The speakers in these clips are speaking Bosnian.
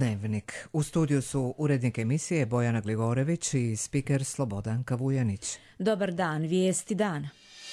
Dnevnik. U studiju su urednik emisije Bojana Glivorević i spiker Slobodan Kavujanić. Dobar dan, vijesti dana.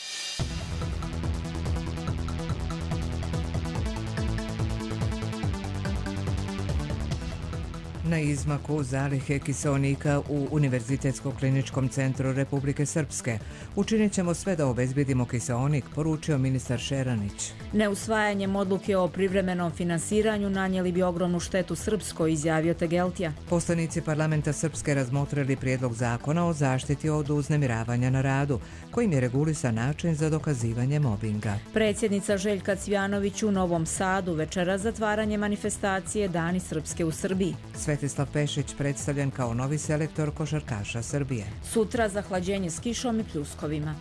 Na izmaku zalihe kiseonika u Univerzitetskom kliničkom centru Republike Srpske. Učinit ćemo sve da obezbjedimo kiseonik, poručio ministar Šeranić. Neusvajanjem odluke o privremenom finansiranju nanijeli bi ogromnu štetu Srpskoj, izjavio Tegeltija. Poslanici parlamenta Srpske razmotrili prijedlog zakona o zaštiti od uznemiravanja na radu, kojim je regulisan način za dokazivanje mobinga. Predsjednica Željka Cvjanović u Novom Sadu večeras zatvaranje manifestacije Dani Srpske u Srbiji. Svetislav Pešić predstavljen kao novi selektor košarkaša Srbije. Sutra zahlađenje s kišom i pljuskovima.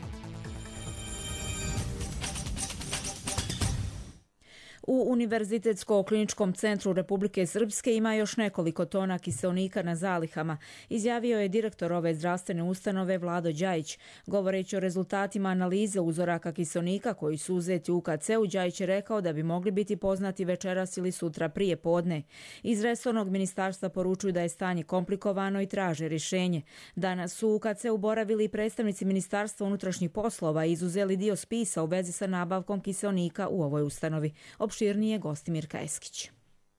U Univerzitetskom kliničkom centru Republike Srpske ima još nekoliko tona kiseonika na zalihama, izjavio je direktor ove zdravstvene ustanove Vlado Đajić. Govoreći o rezultatima analize uzoraka kiseonika koji su uzeti u UKC-u, Đajić je rekao da bi mogli biti poznati večeras ili sutra prije podne. Iz resornog ministarstva poručuju da je stanje komplikovano i traže rješenje. Danas su u UKC-u boravili i predstavnici Ministarstva unutrašnjih poslova i izuzeli dio spisa u vezi sa nabavkom kiseonika u ovoj ustanovi. Opširnije Gostimirka Eskić.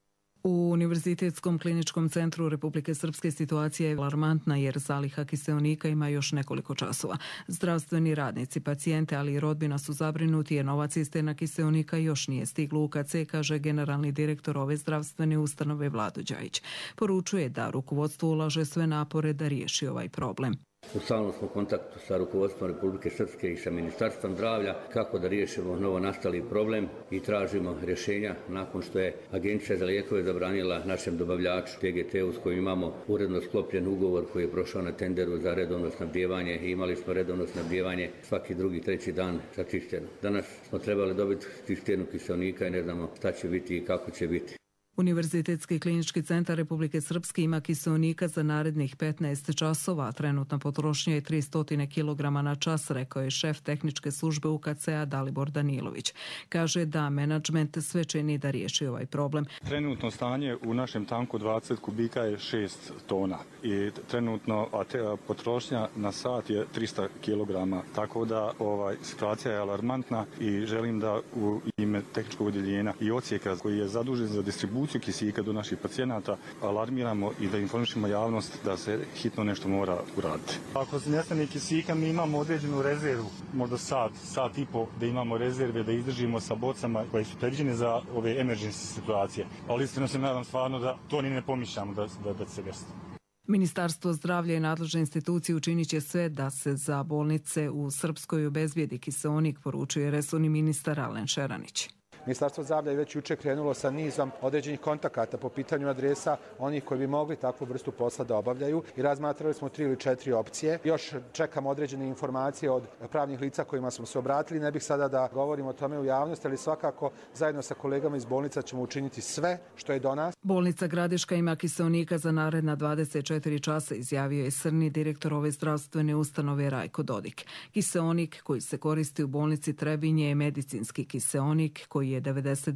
U Univerzitetskom kliničkom centru Republike Srpske situacija je alarmantna jer zaliha kiseonika ima još nekoliko časova. Zdravstveni radnici, pacijente, ali i rodbina su zabrinuti jer nova cisterna kiseonika još nije stigla u UKC, kaže generalni direktor ove zdravstvene ustanove Vlado Đajić. Poručuje da rukovodstvo ulaže sve napore da riješi ovaj problem. U stalnom smo kontaktu sa rukovodstvom Republike Srpske i sa Ministarstvom zdravlja kako da riješimo novo nastali problem i tražimo rješenja nakon što je Agencija za lijekove zabranila našem dobavljaču TGT-u s kojim imamo uredno sklopljen ugovor koji je prošao na tenderu za redovno snabdijevanje i imali smo redovno snabdijevanje svaki drugi, treći dan za cisternu. Danas smo trebali dobiti cisternu kiseonika i ne znamo šta će biti i kako će biti. Univerzitetski klinički centar Republike Srpske ima kiseonika za narednih 15 časova, a trenutna potrošnja je 300 kg na čas, rekao je šef tehničke službe UKC-a Dalibor Danilović. Kaže da menadžment sve čini da riješi ovaj problem. Trenutno stanje u našem tanku 20 kubika je 6 tona i trenutno potrošnja na sat je 300 kg, tako da situacija je alarmantna i želim da u ime tehničkog odjeljenja i odsjeka koji je zadužen za distribuciju kisika do naših pacijenata alarmiramo i da informišemo javnost da se hitno nešto mora uraditi. Ako se nestane kisika, mi imamo određenu rezervu, možda sat i po da imamo rezerve, da izdržimo sa bocama koje su predviđene za ove emergency situacije. Ali iskreno se nadam stvarno da to ni ne pomišljamo da se desi. Ministarstvo zdravlja i nadležne institucije učinit će sve da se za bolnice u Srpskoj obezbijedi kiseonik, poručuje resorni ministar Alen Šeranić. Ministarstvo zdravlja je već jučer krenulo sa nizom određenih kontakata po pitanju adresa onih koji bi mogli takvu vrstu posla da obavljaju i razmatrali smo 3 ili 4 opcije. Još čekamo određene informacije od pravnih lica kojima smo se obratili. Ne bih sada da govorim o tome u javnosti, ali svakako zajedno sa kolegama iz bolnica ćemo učiniti sve što je do nas. Bolnica Gradiška ima kiseonika za naredna 24 časa, izjavio je srni direktor ove zdravstvene ustanove Rajko Dodik. Kiseonik koji se koristi u bolnici Trebinje je medicinski kiseonik koji je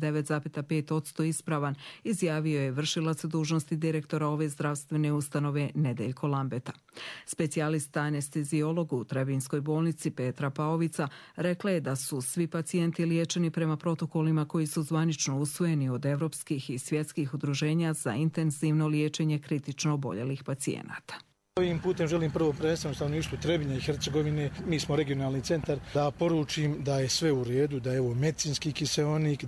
99,5% ispravan, izjavio je vršilac dužnosti direktora ove zdravstvene ustanove Nedeljko Lambeta. Specijalista anestezijologu u Trebinskoj bolnici Petra Paovica rekla je da su svi pacijenti liječeni prema protokolima koji su zvanično usvojeni od evropskih i svjetskih udruženja za intenzivno liječenje kritično oboljelih pacijenata. Ovim putem želim prvo predstaviti stanovništvu Trebinja i Hercegovine, mi smo regionalni centar, da poručim da je sve u redu, da je ovo medicinski kiseonik,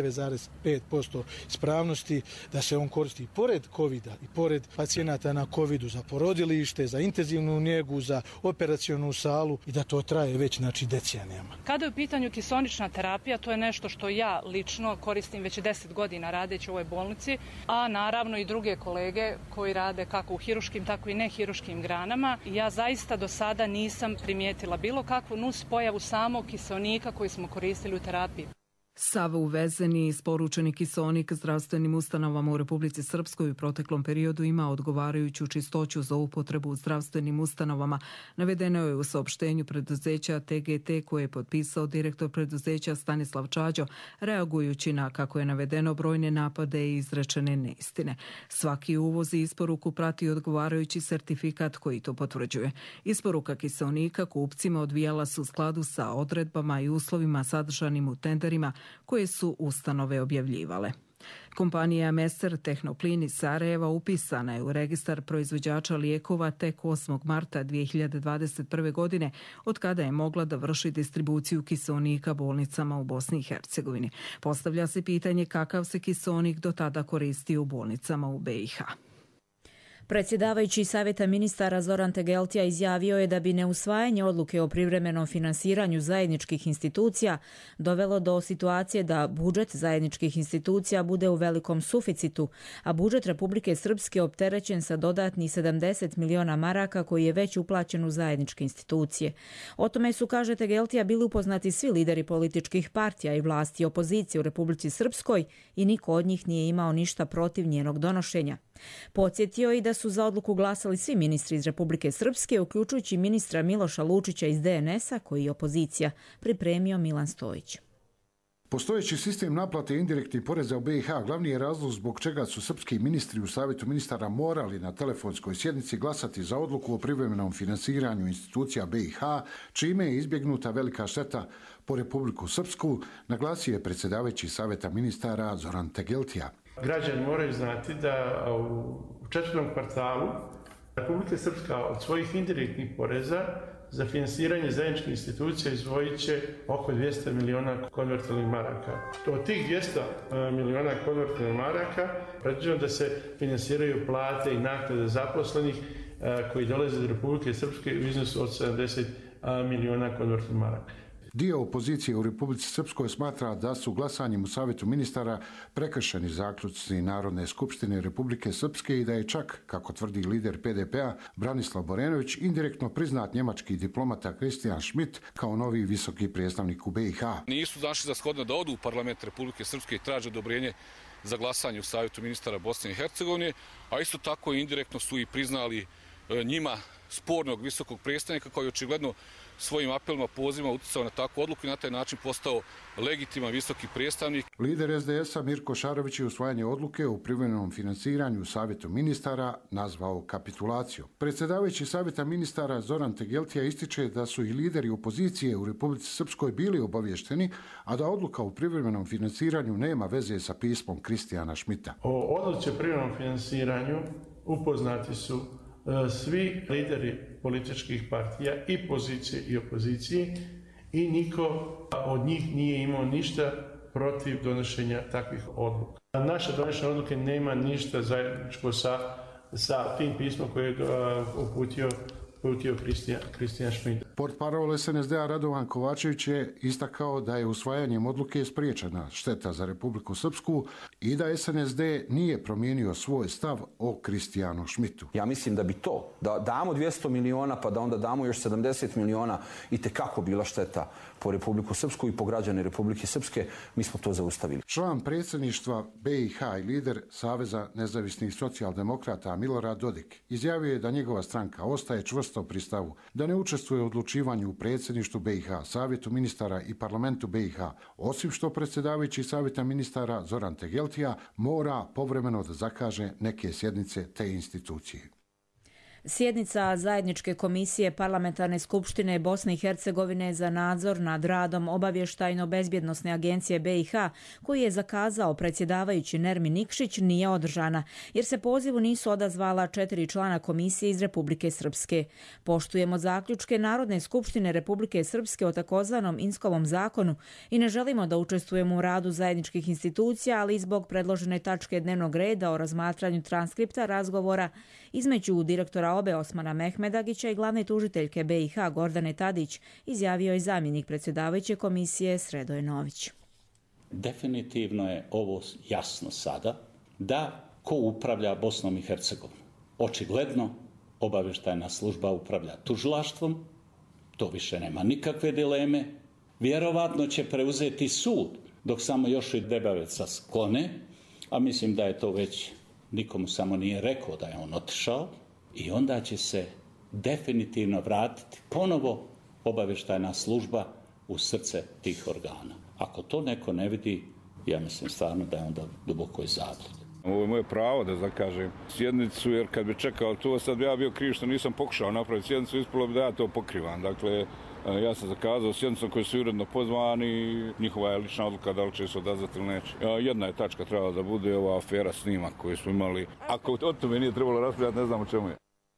99,5% ispravnosti, da se on koristi pored covida i pored pacijenata na covidu za porodilište, za intenzivnu njegu, za operacionu salu i da to traje već decenijama. Kada je u pitanju kiseonična terapija, to je nešto što ja lično koristim već 10 godina radeći u ovoj bolnici, a naravno i druge kolege koji rade kako u hiruškim, tako i nehiruškim granama. Ja zaista do sada nisam primijetila bilo kakvu nus pojavu samog kiseonika koji smo koristili u terapiji. Sav uvezeni i isporučeni kiseonik zdravstvenim ustanovama u Republici Srpskoj u proteklom periodu ima odgovarajuću čistoću za upotrebu u zdravstvenim ustanovama. Navedeno je u saopštenju preduzeća TGT koje je potpisao direktor preduzeća Stanislav Čađo, reagujući na, kako je navedeno, brojne napade i izrečene neistine. Svaki uvoz i isporuku prati odgovarajući sertifikat koji to potvrđuje. Isporuka kiseonika kupcima odvijala se u skladu sa odredbama i uslovima sadržanim u tenderima koje su ustanove objavljivale. Kompanija Messer Tehnoplin iz Sarajeva upisana je u registar proizvođača lijekova tek 8. marta 2021. godine, od kada je mogla da vrši distribuciju kiseonika bolnicama u Bosni i Hercegovini. Postavlja se pitanje kakav se kiseonik do tada koristio u bolnicama u BiH. Predsjedavajući Savjeta ministara Zoran Tegeltija izjavio je da bi neusvajanje odluke o privremenom finansiranju zajedničkih institucija dovelo do situacije da budžet zajedničkih institucija bude u velikom suficitu, a budžet Republike Srpske opterećen sa dodatnih 70 miliona maraka koji je već uplaćen u zajedničke institucije. O tome su, kaže Tegeltija, bili upoznati svi lideri političkih partija i vlasti i opozicije u Republici Srpskoj i niko od njih nije imao ništa protiv njenog donošenja. Podsjetio i da su za odluku glasali svi ministri iz Republike Srpske, uključujući ministra Miloša Lučića iz DNS-a, koji je opozicija, pripremio Milan Stojić. Postojeći sistem naplate indirektnih poreza u BiH glavni je razlog zbog čega su srpski ministri u Savjetu ministara morali na telefonskoj sjednici glasati za odluku o privremenom finansiranju institucija BiH, čime je izbjegnuta velika šteta po Republiku Srpsku, naglasio je predsjedavajući Savjeta ministara Zoran Tegeltija. Građani moraju znati da u četvrtom kvartalu Republika Srpska od svojih indirektnih poreza za finansiranje zajedničkih institucija izdvojit će oko 200 miliona konvertibilnih maraka. Od tih 200 miliona konvertibilnih maraka predviđeno da se finansiraju plate i naknade zaposlenih koji dolaze iz Republike Srpske u iznosu od 70 miliona konvertibilnih maraka. Dio opozicije u Republici Srpskoj smatra da su glasanjem u Savjetu ministara prekršeni zaključci Narodne skupštine Republike Srpske i da je čak, kako tvrdi lider PDP-a Branislav Borenović, indirektno priznat njemački diplomata Christian Schmidt kao novi visoki predstavnik u BiH. Nisu našli za shodno da odu u parlament Republike Srpske i traže odobrenje za glasanje u Savjetu ministara Bosne i Hercegovine, a isto tako indirektno su i priznali njima spornog visokog predstavnika koji očigledno svojim apelima, pozivima utjecao na takvu odluku i na taj način postao legitiman visoki predstavnik. Lider SDS-a Mirko Šarović je usvajanje odluke o privremenom finansiranju u Savjetu ministara nazvao kapitulacijom. Predsjedavajući Savjeta ministara Zoran Tegeltija ističe da su i lideri opozicije u Republici Srpskoj bili obavješteni, a da odluka o privremenom finansiranju nema veze sa pismom Kristijana Šmita. O odluci o privremenom finansiranju upoznati su svi lideri političkih partija i pozicije i opozicije i niko od njih nije imao ništa protiv donošenja takvih odluka. Naša donošenja odluke nema ništa zajedničko sa tim pismom koje je uputio Kristijan Šmit. Portparol SNSD-a Radovan Kovačević je istakao da je usvajanjem odluke spriječena šteta za Republiku Srpsku i da SNSD nije promijenio svoj stav o Kristijanu Šmitu. Ja mislim da bi to, da damo 200 miliona pa da onda damo još 70 miliona i tekako bila šteta po Republiku Srpsku i po građane Republike Srpske, mi smo to zaustavili. Član predsjedništva BiH i lider Saveza nezavisnih socijaldemokrata Milorad Dodik izjavio je da njegova stranka ostaje čvrsto pri stavu da ne učestvuje u odlučivanju u predsjedništvu BiH, Savjetu ministara i parlamentu BiH, osim što predsjedavajući Savjeta ministara Zoran Tegeltija mora povremeno da zakaže neke sjednice te institucije. Sjednica Zajedničke komisije Parlamentarne skupštine Bosne i Hercegovine za nadzor nad radom Obavještajno-bezbjednosne agencije BiH, koji je zakazao predsjedavajući Nermin Nikšić, nije održana, jer se pozivu nisu odazvala 4 člana komisije iz Republike Srpske. Poštujemo zaključke Narodne skupštine Republike Srpske o takozvanom Inskovom zakonu i ne želimo da učestvujemo u radu zajedničkih institucija, ali i zbog predložene tačke dnevnog reda o razmatranju transkripta razgovora između direktora OBE Osmana Mehmedagića i glavne tužiteljke BiH Gordane Tadić, izjavio je zamjenik predsjedavajuće komisije Sredoje Nović. Definitivno je ovo jasno sada da ko upravlja Bosnom i Hercegovinom. Očigledno obavještajna služba upravlja tužilaštvom, to više nema nikakve dileme. Vjerovatno će preuzeti sud dok samo još i Debaveca sklone, a mislim da je to već nikomu samo nije rekao da je on otišao, i onda će se definitivno vratiti ponovo obavještajna služba u srce tih organa. Ako to neko ne vidi, ja mislim stvarno da je onda duboko zabludi. Ovo je moje pravo da zakažem sjednicu, jer kad bi čekao to, sad bi ja bio kriv što nisam pokušao napraviti sjednicu, ispalo bi da ja to pokrivam. Dakle, ja sam zakazao sjednicu koji su uredno pozvani, njihova je lična odluka da li će se odazvati ili neće. Jedna je tačka trebala da bude ova afera snimak koju smo imali. Ako o tome nije trebalo raspravljati, ne znam o čemu je.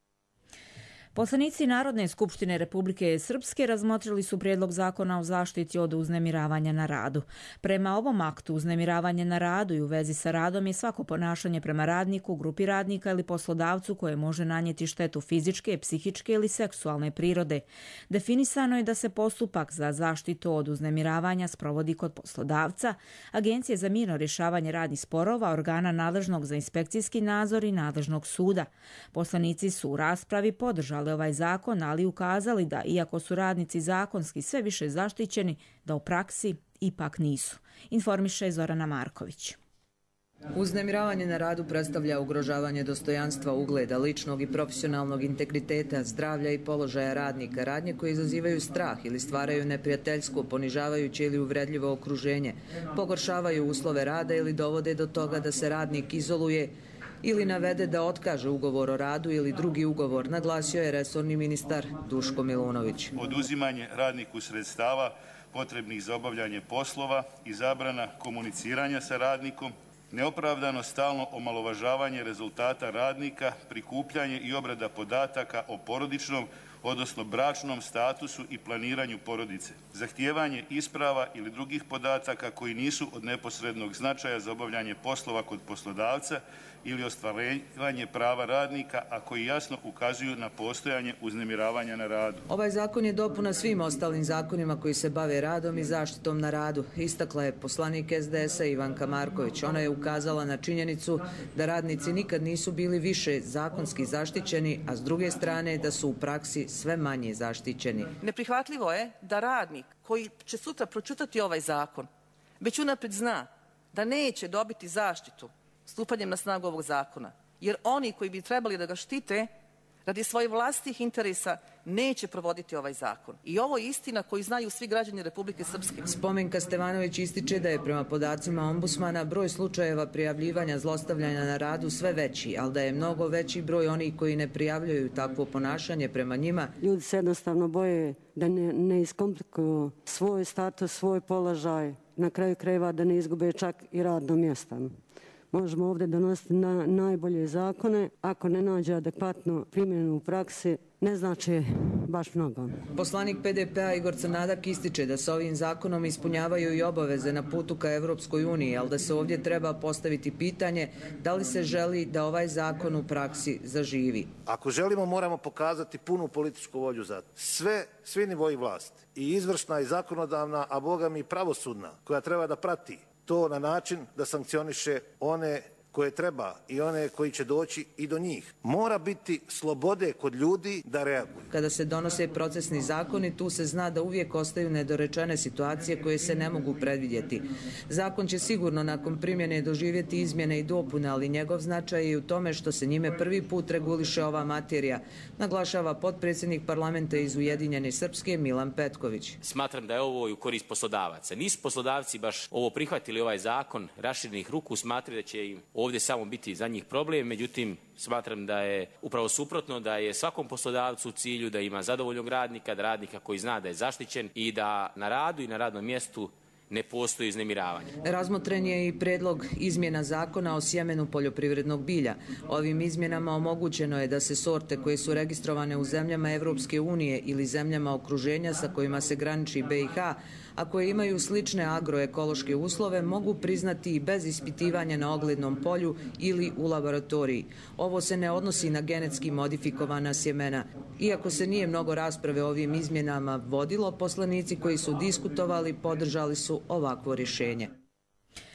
Poslanici Narodne skupštine Republike Srpske razmotrili su prijedlog zakona o zaštiti od uznemiravanja na radu. Prema ovom aktu, uznemiravanje na radu i u vezi sa radom je svako ponašanje prema radniku, grupi radnika ili poslodavcu koje može nanijeti štetu fizičke, psihičke ili seksualne prirode. Definisano je da se postupak za zaštitu od uznemiravanja sprovodi kod poslodavca, Agencije za mirno rješavanje radnih sporova, organa nadležnog za inspekcijski nadzor i nadležnog suda. Poslanici su u raspravi podržali ovaj zakon, ali ukazali da, iako su radnici zakonski sve više zaštićeni, da u praksi ipak nisu. Informiše Zorana Marković. Uznemiravanje na radu predstavlja ugrožavanje dostojanstva, ugleda, ličnog i profesionalnog integriteta, zdravlja i položaja radnika, radnje koje izazivaju strah ili stvaraju neprijateljsko, ponižavajuće ili uvredljivo okruženje, pogoršavaju uslove rada ili dovode do toga da se radnik izoluje ili navede da otkaže ugovor o radu ili drugi ugovor, naglasio je resorni ministar Duško Milunović. Oduzimanje radniku sredstava potrebnih za obavljanje poslova i zabrana komuniciranja sa radnikom, neopravdano stalno omalovažavanje rezultata radnika, prikupljanje i obrada podataka o porodičnom, odnosno bračnom statusu i planiranju porodice, zahtijevanje isprava ili drugih podataka koji nisu od neposrednog značaja za obavljanje poslova kod poslodavca ili ostvarivanje prava radnika, a koji jasno ukazuju na postojanje uznemiravanja na radu. Ovaj zakon je dopuna svim ostalim zakonima koji se bave radom i zaštitom na radu, istakla je poslanik SDS-a Ivanka Marković. Ona je ukazala na činjenicu da radnici nikad nisu bili više zakonski zaštićeni, a s druge strane da su u praksi sve manje zaštićeni. Neprihvatljivo je da radnik koji će sutra pročitati ovaj zakon već unaprijed zna da neće dobiti zaštitu stupanjem na snagu ovog zakona, jer oni koji bi trebali da ga štite radi svojih vlastitih interesa neće provoditi ovaj zakon. I ovo je istina koju znaju svi građani Republike Srpske. Spomenka Stevanović ističe da je prema podacima ombudsmana broj slučajeva prijavljivanja zlostavljanja na radu sve veći, ali da je mnogo veći broj onih koji ne prijavljuju takvo ponašanje prema njima. Ljudi se jednostavno boje da ne iskomplikuju svoj status, svoj položaj, na kraju krajeva da ne izgube čak i radno mjesto. Možemo ovdje donositi najbolje zakone, ako ne nađe adekvatnu primjenu u praksi, ne znači baš mnogo. Poslanik PDP-a Igor Crnadak ističe da se ovim zakonom ispunjavaju i obaveze na putu ka Evropskoj uniji, ali da se ovdje treba postaviti pitanje da li se želi da ovaj zakon u praksi zaživi. Ako želimo, moramo pokazati punu političku volju za svi nivoji vlasti, i izvršna i zakonodavna, a boga mi i pravosudna, koja treba da prati to na način da sankcioniše one koje treba i one koji će doći i do njih. Mora biti slobode kod ljudi da reaguju. Kada se donose procesni zakoni, tu se zna da uvijek ostaju nedorečene situacije koje se ne mogu predvidjeti. Zakon će sigurno nakon primjene doživjeti izmjene i dopune, ali njegov značaj je u tome što se njime prvi put reguliše ova materija, naglašava potpredsjednik parlamenta iz Ujedinjene Srpske Milan Petković. Smatram da je ovo u korist poslodavaca. Nisu poslodavci baš ovo prihvatili, ovaj zakon raširenih ruku, smatraju da će im ovdje samo biti za njih problem, međutim smatram da je upravo suprotno, da je svakom poslodavcu u cilju da ima zadovoljnog radnika, da radnika koji zna da je zaštićen i da na radu i na radnom mjestu ne postoji uznemiravanje. Razmotren je i predlog izmjena zakona o sjemenu poljoprivrednog bilja. Ovim izmjenama omogućeno je da se sorte koje su registrovane u zemljama Evropske unije ili zemljama okruženja sa kojima se graniči BiH, a koje imaju slične agroekološke uslove, mogu priznati i bez ispitivanja na oglednom polju ili u laboratoriji. Ovo se ne odnosi na genetski modifikovana sjemena. Iako se nije mnogo rasprave o ovim izmjenama vodilo, poslanici koji su diskutovali podržali su ovakvo rješenje.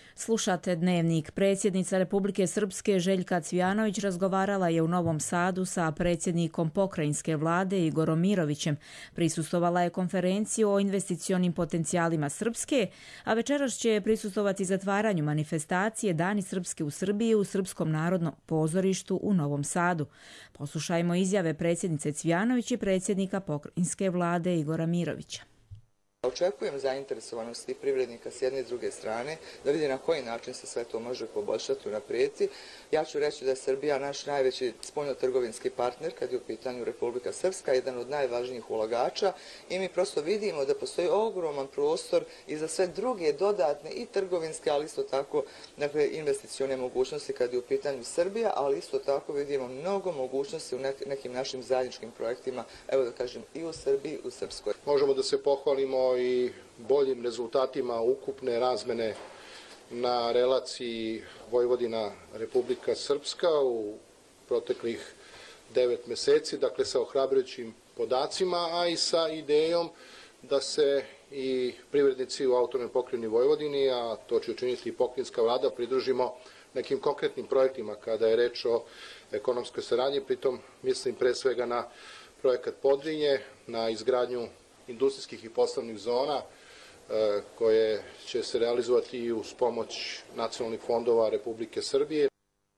Slušate Dnevnik. Predsjednica Republike Srpske Željka Cvijanović razgovarala je u Novom Sadu sa predsjednikom pokrajinske vlade Igorom Mirovićem. Prisustvovala je konferenciju o investicionim potencijalima Srpske, a večeras će prisustvovati zatvaranju manifestacije Dani Srpske u Srbiji u Srpskom narodnom pozorištu u Novom Sadu. Poslušajmo izjave predsjednice Cvijanović i predsjednika pokrajinske vlade Igora Mirovića. Očekujem zainteresovanost svih privrednika s jedne i s druge strane, da vidi na koji način se sve to može poboljšati, unaprijediti. Ja ću reći da je Srbija naš najveći spoljnotrgovinski partner kad je u pitanju Republika Srpska, jedan od najvažnijih ulagača i mi prosto vidimo da postoji ogroman prostor i za sve druge dodatne i trgovinske, ali isto tako investicione mogućnosti kad je u pitanju Srbija, ali isto tako vidimo mnogo mogućnosti u nekim našim zajedničkim projektima, evo da kažem i u Srbiji i u Srpskoj. Možemo da se pohvalimo i boljim rezultatima ukupne razmene na relaciji Vojvodina-Republika Srpska u proteklih 9 meseci, dakle sa ohrabrujućim podacima, a i sa idejom da se i privrednici u autonomnoj pokrajini Vojvodini, a to će učiniti i pokrajinska vlada, pridružimo nekim konkretnim projektima kada je reč o ekonomskoj saradnji, pritom mislim pre svega na projekat Podrinje, na izgradnju industrijskih i poslovnih zona koje će se realizovati i uz pomoć nacionalnih fondova Republike Srbije.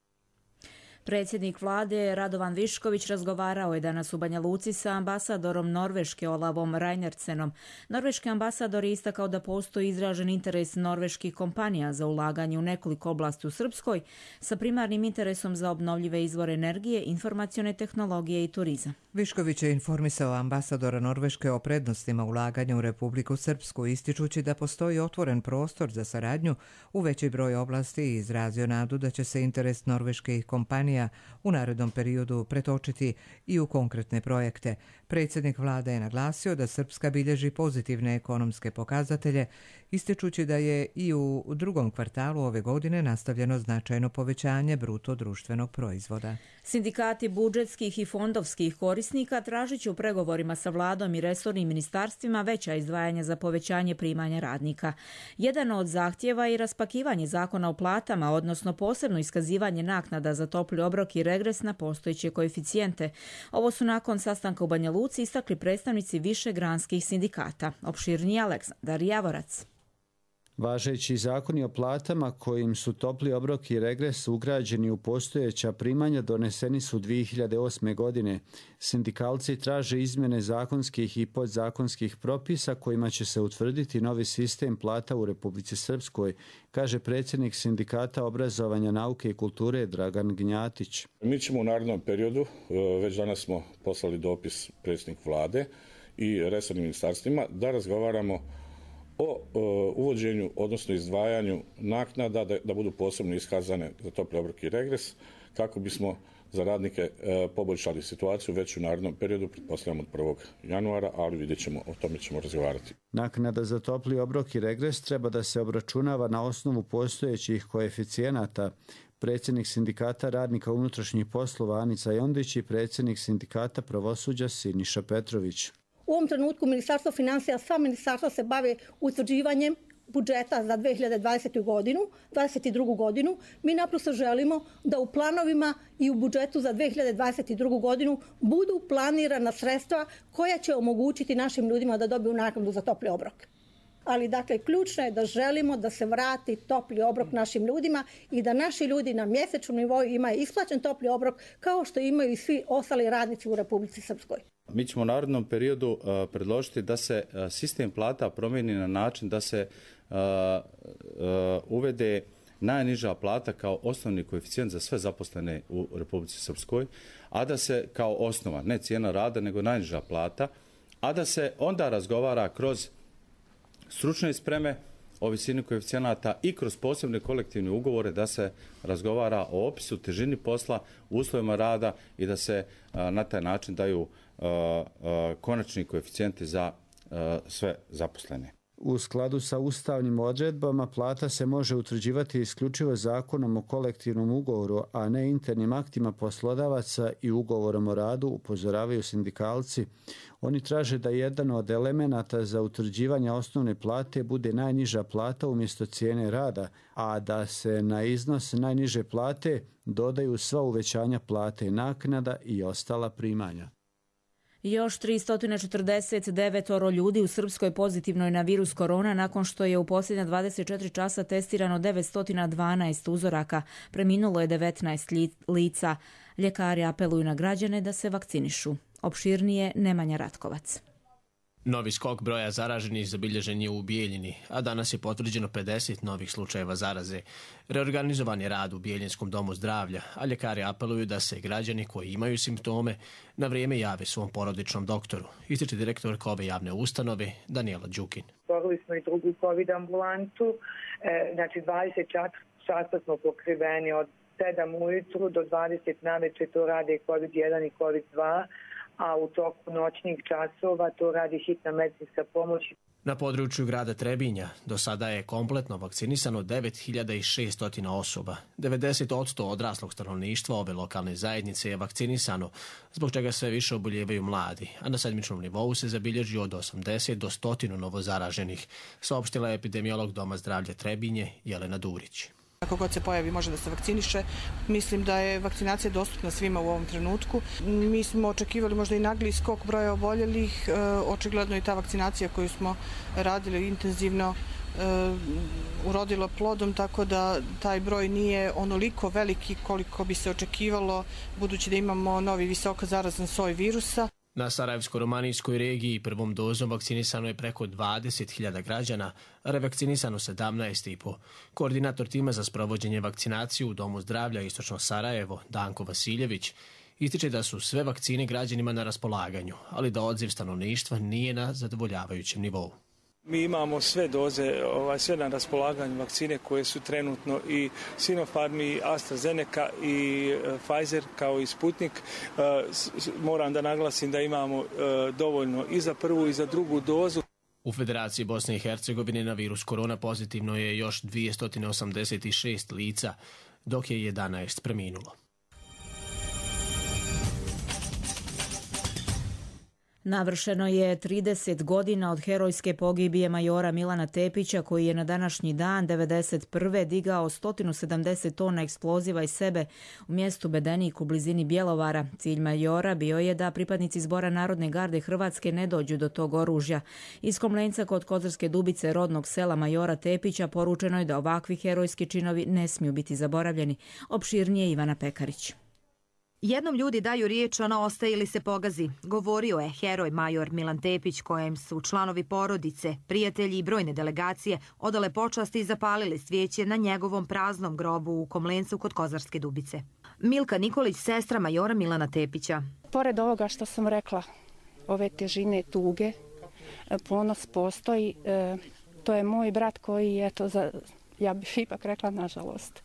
Predsjednik vlade Radovan Višković razgovarao je danas u Banja Luci sa ambasadorom Norveške Olavom Reinertsenom. Norveški ambasador je istakao da postoji izražen interes norveških kompanija za ulaganje u nekoliko oblasti u Srpskoj sa primarnim interesom za obnovljive izvore energije, informacione tehnologije i turizam. Višković je informisao ambasadora Norveške o prednostima ulaganja u Republiku Srpsku, ističući da postoji otvoren prostor za saradnju u veći broj oblasti i izrazio nadu da će se interes norveških kompanija u narednom periodu pretočiti i u konkretne projekte. Predsjednik vlade je naglasio da Srpska bilježi pozitivne ekonomske pokazatelje, ističući da je i u drugom kvartalu ove godine nastavljeno značajno povećanje bruto društvenog proizvoda. Sindikati budžetskih i fondovskih korisnika tražit će u pregovorima sa vladom i resornim ministarstvima veća izdvajanja za povećanje primanja radnika. Jedan od zahtjeva je raspakivanje zakona o platama, odnosno posebno iskazivanje naknada za topli obrok i regres na postojeće koeficijente. Ovo su nakon sastanka u Banja Luci istakli predstavnici višegranskih sindikata. Opširniji Aleksandar Javorac. Važeći zakoni o platama kojim su topli obrok i regres ugrađeni u postojeća primanja doneseni su 2008. godine. Sindikalci traže izmjene zakonskih i podzakonskih propisa kojima će se utvrditi novi sistem plata u Republici Srpskoj, kaže predsjednik Sindikata obrazovanja, nauke i kulture Dragan Gnjatić. Mi ćemo u narednom periodu, već danas smo poslali dopis predsjedniku vlade i resornim ministarstvima, da razgovaramo o uvođenju, odnosno izdvajanju naknada da budu posebno iskazane za topli obrok i regres, kako bismo za radnike poboljšali situaciju već u narednom periodu, pretpostavljamo od 1. januara, ali vidjet ćemo, o tome ćemo razgovarati. Naknada za topli obrok i regres treba da se obračunava na osnovu postojećih koeficijenata. Predsjednik Sindikata radnika unutrašnjih poslova Anica Jondić i predsjednik Sindikata pravosuđa Siniša Petrović. U ovom trenutku Ministarstvo financija, sva ministarstva se bave utvrđivanjem budžeta za 2020. godinu, 2022. godinu. Mi naprosto želimo da u planovima i u budžetu za 2022. godinu budu planirana sredstva koja će omogućiti našim ljudima da dobiju naknadu za topli obrok. Ali dakle, ključno je da želimo da se vrati topli obrok našim ljudima i da naši ljudi na mjesečnom nivou imaju isplaćen topli obrok kao što imaju i svi ostali radnici u Republici Srpskoj. Mi ćemo u narednom periodu predložiti da se sistem plata promijeni na način da se uvede najniža plata kao osnovni koeficijent za sve zaposlene u Republici Srpskoj, a da se kao osnova, ne cijena rada, nego najniža plata, a da se onda razgovara kroz stručne spreme o visini koeficijenata i kroz posebne kolektivne ugovore da se razgovara o opisu, težini posla, uslovima rada i da se na taj način daju konačni koeficijenti za sve zaposlene. U skladu sa ustavnim odredbama plata se može utvrđivati isključivo zakonom o kolektivnom ugovoru, a ne internim aktima poslodavaca i ugovorom o radu, upozoravaju sindikalci. Oni traže da jedan od elemenata za utvrđivanje osnovne plate bude najniža plata umjesto cijene rada, a da se na iznos najniže plate dodaju sva uvećanja plate, naknada i ostala primanja. Još 349 ljudi u Srpskoj pozitivno je na virus korona nakon što je u posljednja 24 časa testirano 912 uzoraka. Preminulo je 19 lica. Ljekari apeluju na građane da se vakcinišu. Opširnije Nemanja Ratkovac. Novi skok broja zaraženih zabilježen je u Bijeljini, a danas je potvrđeno 50 novih slučajeva zaraze. Reorganizovan je rad u Bijeljinskom domu zdravlja, a ljekari apeluju da se građani koji imaju simptome na vrijeme jave svom porodičnom doktoru, ističe direktorka ove javne ustanove Danijela Đukin. Stvorili smo i drugu COVID ambulantu, znači 24 časa smo pokriveni od 7 ujutru do 20 naveče, to rade COVID-1 i COVID-2, a u toku noćnih časova to radi hitna medicinska pomoć. Na području grada Trebinja do sada je kompletno vakcinisano 9600 osoba. 90% odraslog stanovništva ove lokalne zajednice je vakcinisano, zbog čega sve više oboljevaju mladi, a na sedmičnom nivou se zabilježi od 80 do 100 novozaraženih, saopštila je epidemiolog Doma zdravlja Trebinje Jelena Durić. Ako god se pojavi može da se vakciniše. Mislim da je vakcinacija dostupna svima u ovom trenutku. Mi smo očekivali možda i nagli skok broja oboljelih. Očigledno i ta vakcinacija koju smo radili intenzivno urodila plodom, tako da taj broj nije onoliko veliki koliko bi se očekivalo, budući da imamo novi visoko zarazan soj virusa. Na Sarajevsko-romanijskoj regiji prvom dozom vakcinisano je preko 20.000 građana, a revakcinisano 17,5. Koordinator tima za sprovođenje vakcinacije u Domu zdravlja Istočno Sarajevo, Danko Vasiljević, ističe da su sve vakcine građanima na raspolaganju, ali da odziv stanovništva nije na zadovoljavajućem nivou. Mi imamo sve doze, sve na raspolaganju vakcine koje su trenutno i Sinopharm i AstraZeneca i Pfizer kao i Sputnik. Moram da naglasim da imamo dovoljno i za prvu i za drugu dozu. U Federaciji Bosne i Hercegovine na virus korona pozitivno je još 286 lica, dok je 11 preminulo. Navršeno je 30 godina od herojske pogibije majora Milana Tepića, koji je na današnji dan 1991. digao 170 tona eksploziva iz sebe u mjestu Bedenik u blizini Bjelovara. Cilj majora bio je da pripadnici Zbora Narodne garde Hrvatske ne dođu do tog oružja. Iz Komlenca kod Kozarske Dubice, rodnog sela majora Tepića, poručeno je da ovakvi herojski činovi ne smiju biti zaboravljeni. Opširnije Ivana Pekarić. Jednom ljudi daju riječ, ona ostaje ili se pogazi. Govorio je heroj major Milan Tepić, kojem su članovi porodice, prijatelji i brojne delegacije odale počasti i zapalili svijeće na njegovom praznom grobu u Komlencu kod Kozarske Dubice. Milka Nikolić, sestra majora Milana Tepića. Pored ovoga što sam rekla, ove težine tuge, ponos postoji. To je moj brat koji je, ja bih ipak rekla, nažalost,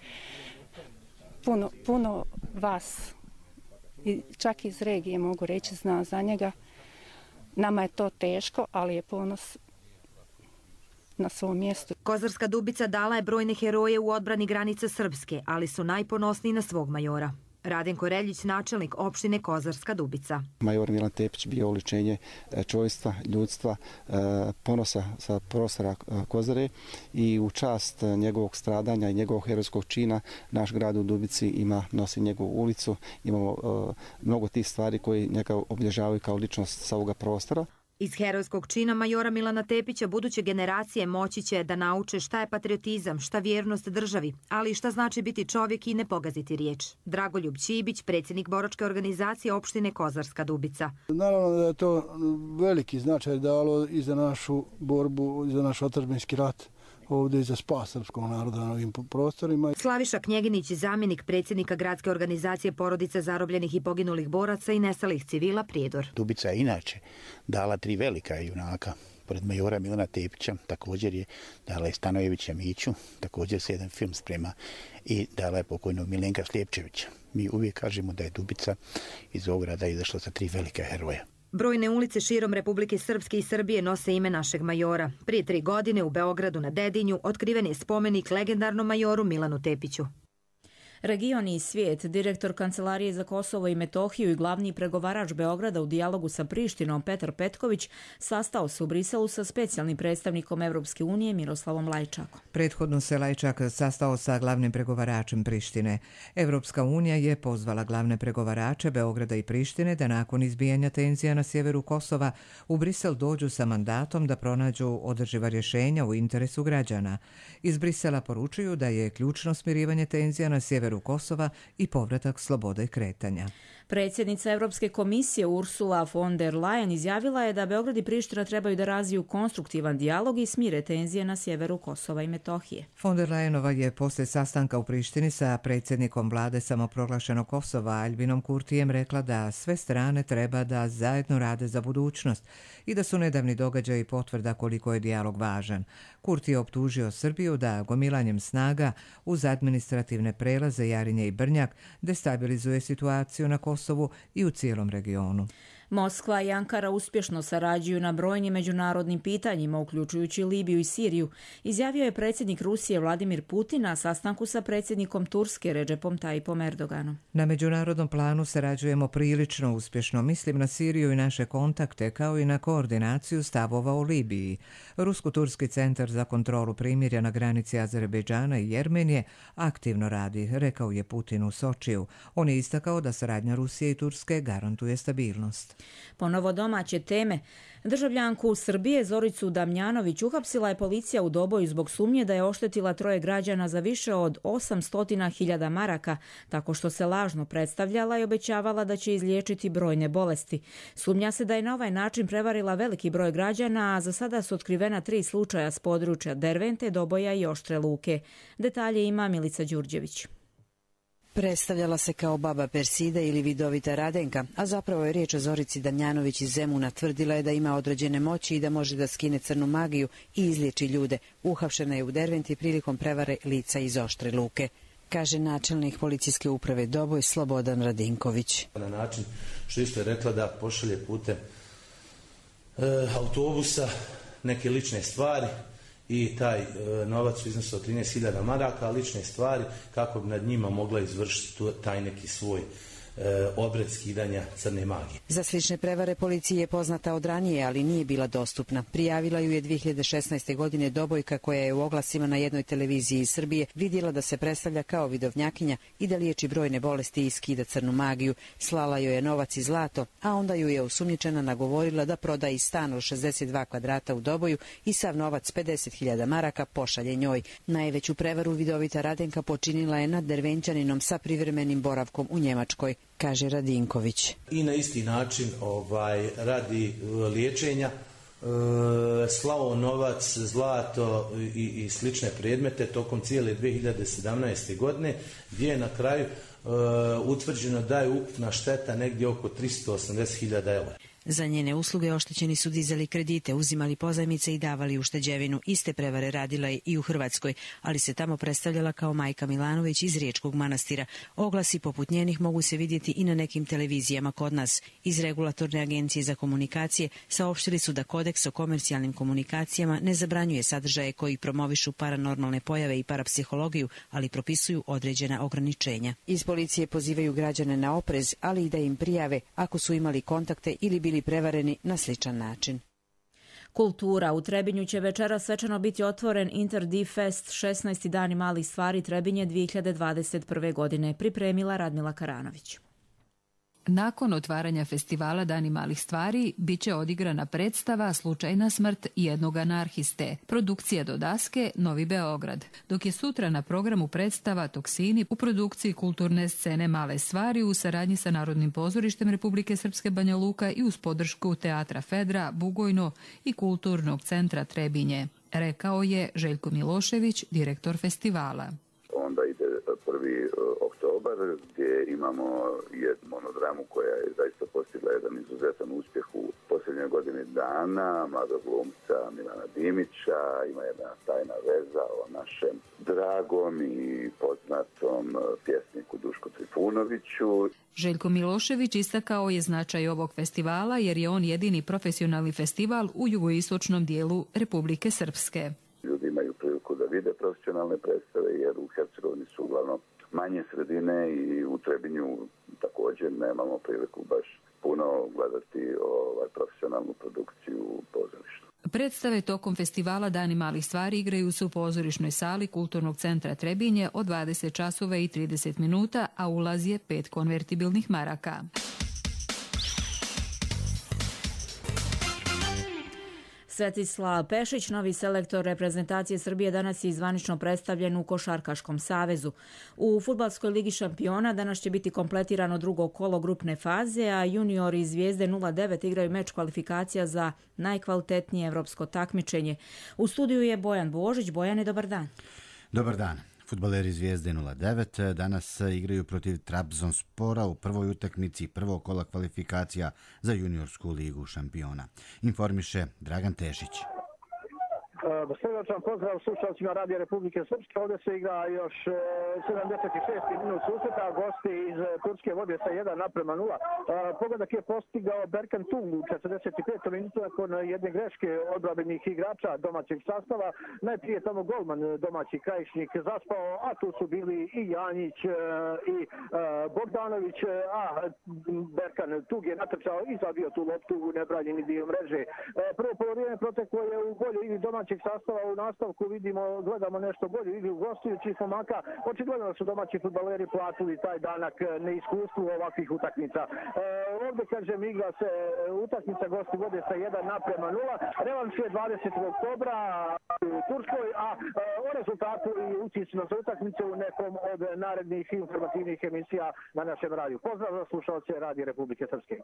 puno vas, i čak iz regije mogu reći, zna za njega. Nama je to teško, ali je ponos na svom mjestu. Kozarska Dubica dala je brojne heroje u odbrani granice Srpske, ali su najponosniji na svog majora. Radenko Reljić, načelnik opštine Kozarska Dubica. Major Milan Tepić bio oličenje čovjeka, ljudstva, ponosa sa prostora Kozare i u čast njegovog stradanja i njegovog herojskog čina naš grad u Dubici nosi njegovu ulicu. Imamo mnogo tih stvari koji njega obilježavaju kao ličnost sa ovoga prostora. Iz herojskog čina majora Milana Tepića buduće generacije moći će da nauče šta je patriotizam, šta vjernost državi, ali i šta znači biti čovjek i ne pogaziti riječ. Dragoljub Čibić, predsjednik boračke organizacije opštine Kozarska Dubica. Naravno da je to veliki značaj dalo i za našu borbu, i za naš otadžbinski rat ovdje i za spas srpskog naroda na ovim prostorima. Slaviša Knjeginić, zamjenik predsjednika gradske organizacije porodica zarobljenih i poginulih boraca i nestalih civila Prijedor. Dubica je inače dala 3 velika junaka. Pored majora Milana Tepića također je dala i Stanojevića Miću, također se jedan film sprema, i dala je pokojnog Milenka Slijepčevića. Mi uvijek kažemo da je Dubica iz ovog grada izašla sa 3 velika heroja. Brojne ulice širom Republike Srpske i Srbije nose ime našeg majora. Prije 3 godine u Beogradu na Dedinju otkriven je spomenik legendarnom majoru Milanu Tepiću. Region i svijet, direktor Kancelarije za Kosovo i Metohiju i glavni pregovarač Beograda u dijalogu sa Prištinom Petar Petković sastao se u Briselu sa specijalnim predstavnikom Evropske unije Miroslavom Lajčakom. Prethodno se Lajčak sastao sa glavnim pregovaračem Prištine. Evropska unija je pozvala glavne pregovarače Beograda i Prištine da nakon izbijanja tenzija na sjeveru Kosova u Brisel dođu sa mandatom da pronađu održiva rješenja u interesu građana. Iz Brisela poručuju da je ključno smirivanje tenzija na sjeveru Kosova i povratak slobode kretanja. Predsjednica Europske komisije Ursula von der Leyen izjavila je da Beograd i Priština trebaju da razviju konstruktivan dijalog i smire tenzije na sjeveru Kosova i Metohije. Von der Leyenova je poslije sastanka u Prištini sa predsjednikom vlade samoproglašenog Kosova Albinom Kurtijem rekla da sve strane treba da zajedno rade za budućnost i da su nedavni događaji potvrda koliko je dijalog važan. Kurti je optužio Srbiju da gomilanjem snaga uz administrativne prelaze Jarinje i Brnjak destabilizuje situaciju na Kosovu i u cijelom regionu. Moskva i Ankara uspješno sarađuju na brojnim međunarodnim pitanjima, uključujući Libiju i Siriju, izjavio je predsjednik Rusije Vladimir Putin na sastanku sa predsjednikom Turske Recepom Tayyipom Erdoganom. Na međunarodnom planu sarađujemo prilično uspješno. Mislim na Siriju i naše kontakte, kao i na koordinaciju stavova u Libiji. Rusko-turski centar za kontrolu primirja na granici Azerbejdžana i Jermenije aktivno radi, rekao je Putin u Sočiju. On je istakao da saradnja Rusije i Turske garantuje stabilnost. Ponovo domaće teme. Državljanku Srbije Zoricu Damjanović uhapsila je policija u Doboju zbog sumnje da je oštetila 3 građana za više od 800.000 maraka, tako što se lažno predstavljala i obećavala da će izliječiti brojne bolesti. Sumnja se da je na ovaj način prevarila veliki broj građana, a za sada su otkrivena 3 slučaja s područja Dervente, Doboja i Oštre Luke. Detalje ima Milica Đurđević. Predstavljala se kao baba Persida ili vidovita Radenka, a zapravo je riječ o Zorici Damjanović iz Zemuna. Tvrdila je da ima određene moći i da može da skine crnu magiju i izliječi ljude. Uhapšena je u Derventi prilikom prevare lica iz Oštre Luke, kaže načelnik policijske uprave Doboj Slobodan Radinković. Na način što isto je rekla da pošalje putem autobusa neke lične stvari i taj novac u iznosu od 13.000 maraka, lične stvari, kako bi nad njima mogla izvršiti taj neki svoj obred skidanja crne magije. Za slične prevare policija je poznata od ranije, ali nije bila dostupna. Prijavila ju je 2016. godine Dobojka, koja je u oglasima na jednoj televiziji iz Srbije vidjela da se predstavlja kao vidovnjakinja i da liječi brojne bolesti i skida crnu magiju. Slala joj je novac i zlato, a onda ju je osumnjičena nagovorila da proda i stan od 62 kvadrata u Doboju i sav novac 50.000 maraka pošalje njoj. Najveću prevaru vidovita Radenka počinila je nad Dervenčaninom sa privremenim boravkom u Njemačkoj, kaže Radinković. I na isti način radi liječenja slao novac, zlato i slične predmete tokom cijele 2017. godine, gdje je na kraju utvrđeno da je ukupna šteta negdje oko 380.000 eura. Za njene usluge oštećeni su dizali kredite, uzimali pozajmice i davali ušteđevinu. Iste prevare radila je i u Hrvatskoj, ali se tamo predstavljala kao Majka Milanović iz Riječkog Manastira. Oglasi poput njenih mogu se vidjeti i na nekim televizijama kod nas. Iz Regulatorne agencije za komunikacije saopštili su da Kodeks o komercijalnim komunikacijama ne zabranjuje sadržaje koji promovišu paranormalne pojave i parapsihologiju, ali propisuju određena ograničenja. Iz policije pozivaju građane na oprez, ali i da im prijave ako su imali kontakte ili bili prevareni na sličan način. Kultura. U Trebinju će večera svečano biti otvoren Inter-Div Fest 16. dani malih stvari Trebinje 2021. godine, pripremila Radmila Karanović. Nakon otvaranja festivala Dani malih stvari bit će odigrana predstava Slučajna smrt jednog anarhiste, produkcija do daske Novi Beograd, dok je sutra na programu predstava Toksini u produkciji kulturne scene Male stvari u saradnji sa Narodnim pozorištem Republike Srpske Banja Luka i uz podršku Teatra Fedra, Bugojno i Kulturnog centra Trebinje, rekao je Željko Milošević, direktor festivala. Onda ide 1. oktobar gdje imamo jednu monodramu koja je zaista postigla jedan izuzetan uspjeh u posljednjoj godini dana, mladog glumca Milana Dimića. Ima jedna tajna veza o našem dragom i poznatom pjesniku Duško Trifunoviću. Željko Milošević istakao je značaj ovog festivala jer je on jedini profesionalni festival u jugoistočnom dijelu Republike Srpske. Ljudi imaju priliku da vide profesionalne predstave jer u Hercegovini su uglavnom manje sredine i u Trebinju također nemamo priliku baš puno gledati profesionalnu produkciju u pozorištu. Predstave tokom festivala Dani malih stvari igraju se u pozorišnoj sali Kulturnog centra Trebinje od 20 časova i 30 minuta, a ulaz je 5 konvertibilnih maraka. Svetislav Pešić, novi selektor reprezentacije Srbije, danas je zvanično predstavljen u Košarkaškom savezu. U Fudbalskoj ligi šampiona danas će biti kompletirano drugo kolo grupne faze, a juniori iz Zvijezde 09 igraju meč kvalifikacija za najkvalitetnije evropsko takmičenje. U studiju je Bojan Božić. Bojane, dobar dan. Dobar dan. Fudbaleri Zvijezde 09 danas igraju protiv Trabzonspora u prvoj utakmici prvog kola kvalifikacija za juniorsku ligu šampiona. Informiše Dragan Tešić. Srdačan pozdrav slušalcima Radija Republike Srpske. Ovdje se igra još 76. minut susreta. Gosti iz Turske vode sa 1:0. Pogodak je postigao Berkan Tungu u 45. minutu nakon jedne greške odbrambenih igrača domaćeg sastava. Najprije tamo golman domaći Krajišnik zaspao, a tu su bili i Janjić i Bogdanović, a Berkan Tug je natrčao i zabio tu loptu u nebranjeni dio mreže. Prvo polovrijeme proteklo je u boljoj igri domaćeg sastava. U nastavku gledamo nešto bolju igru gostujućih momaka. Očigledno da su domaći fudbaleri platili taj danak neiskustvu ovakvih utakmica. Ovdje, kažem, igra se utakmica, gosti vode sa 1:0. Revanš je 20. oktobra u Turskoj, a o rezultatu i utiscima za utakmice u nekom od narednih informativnih emisija na našem radiju. Pozdrav za slušalce Radija Republike Srpske.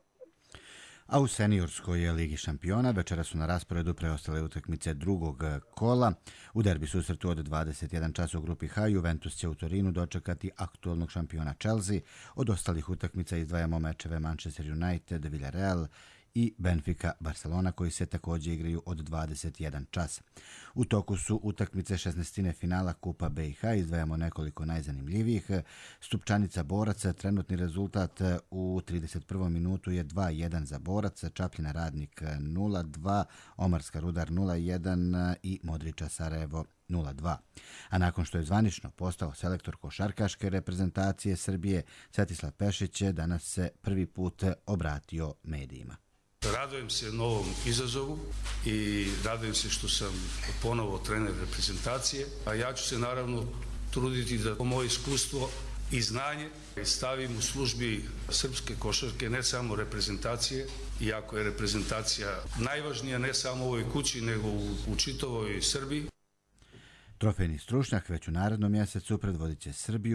A u seniorskoj ligi šampiona večera su na rasporedu preostale utakmice drugog kola. U derbi susretu od 21 čas u grupi H Juventus će u Torinu dočekati aktualnog šampiona Chelsea. Od ostalih utakmica izdvajamo mečeve Manchester United, Villarreal i Benfica Barcelona koji se također igraju od 21 čas. U toku su utakmice 16. finala Kupa BiH, izdvajamo nekoliko najzanimljivijih. Stupčanica Borac, trenutni rezultat u 31. minutu je 2:1 za Borac, Čapljina Radnik 0:2, Omarska Rudar 0:1 i Modriča Sarajevo 0:2. A nakon što je zvanično postao selektor košarkaške reprezentacije Srbije, Svetislav Pešić danas se prvi put obratio medijima. Radujem se novom izazovu i radujem se što sam ponovo trener reprezentacije, a ja ću se naravno truditi da moje iskustvo i znanje stavim u službi srpske košarke, ne samo reprezentacije, iako je reprezentacija najvažnija ne samo u ovoj kući, nego u čitavoj Srbiji. Trofejni stručnjak već u narednom mjesecu predvodit će Srbiju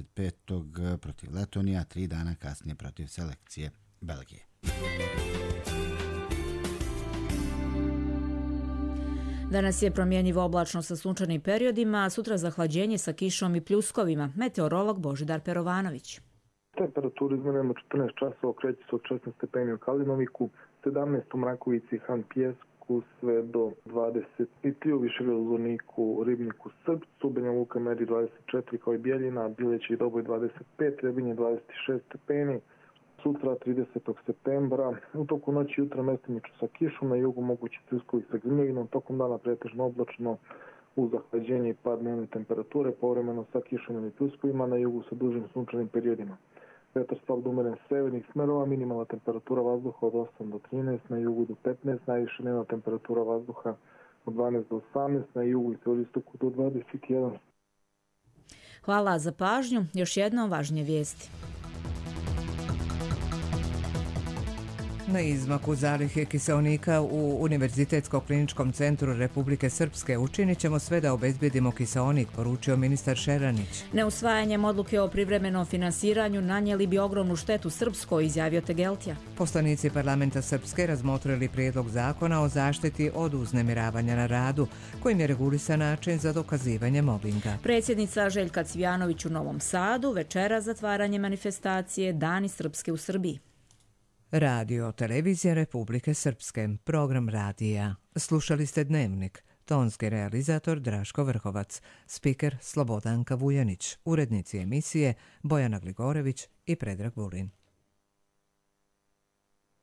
25. protiv Letonija, 3 dana kasnije protiv selekcije Belgije. Danas je promjenjivo oblačno sa sunčanim periodima, a sutra zahlađenje sa kišom i pljuskovima. Meteorolog Božidar Perovanović. Temperaturu izmenujemo 14 časova, kreće se od 16 stepeni u Kalinoviku, 17 u Mrakovici, Han Pjesku, sve do 23 u Višegradu, Ribniku, Srpcu, Banja Luka meri 24 kao i Bijeljina, Bileći i Doboj 25, Trebinje 26 stepeni. Sutra 30. septembra, u toku noći i jutra mestimično sa kišom, na jugu mogući pljuskovi sa gnjevinom, tokom dana pretežno oblačno uz zahlađenje i pad dnevne temperature, povremeno sa kišom ili pljuskovima, na jugu sa dužim sunčanim periodima. Vetar slab do umeren severnih smerova, minimalna temperatura vazduha od 8 do 13, na jugu do 15, najviša dnevna temperatura vazduha od 12 do 18, na jugu i severoistoku do 21. Hvala za pažnju. Još jednom važnije vijesti. Na izmaku zalihe kiseonika u Univerzitetskom kliničkom centru Republike Srpske učinit ćemo sve da obezbedimo kiseonik, poručio ministar Šeranić. Neusvajanjem odluke o privremenom finansiranju nanijeli bi ogromnu štetu Srpskoj, izjavio Tegeltija. Poslanici parlamenta Srpske razmotrili prijedlog zakona o zaštiti od uznemiravanja na radu, kojim je regulisan način za dokazivanje mobinga. Predsjednica Željka Cvijanović u Novom Sadu, večera zatvaranje manifestacije Dani Srpske u Srbiji. Radio Televizija Republike Srpske, program radija. Slušali ste Dnevnik, tonski realizator Draško Vrhovac, spiker Slobodanka Vujanić, urednici emisije Bojana Gligorević i Predrag Vulin.